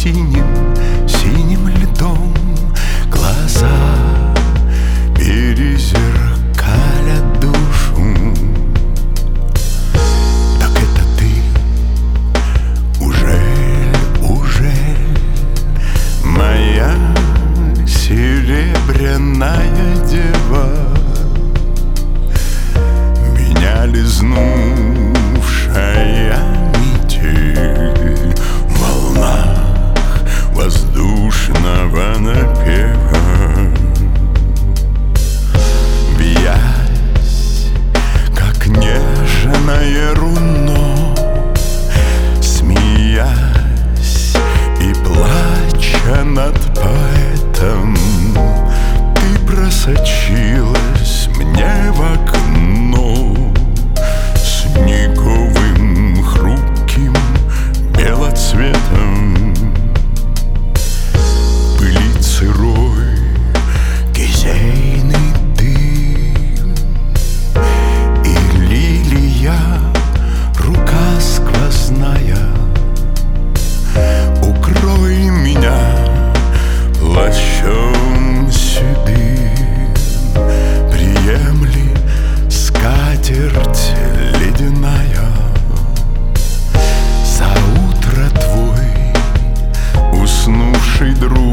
синим, синим льдом глаза перезеркалят душу. Так это ты, ужель моя серебряная дева, меня лизнувшая метель в волнах воздушного напева, бьясь, как нежное руно, смеясь и плача над поэтом, ты просочилась мне в окно снеговым хрупким белоцветом. Пылит сырой кизейный дым, и лилия, рука сквозная, укрой меня плащом седым, приемли скатерть ледяная. За утро твой уснувший друг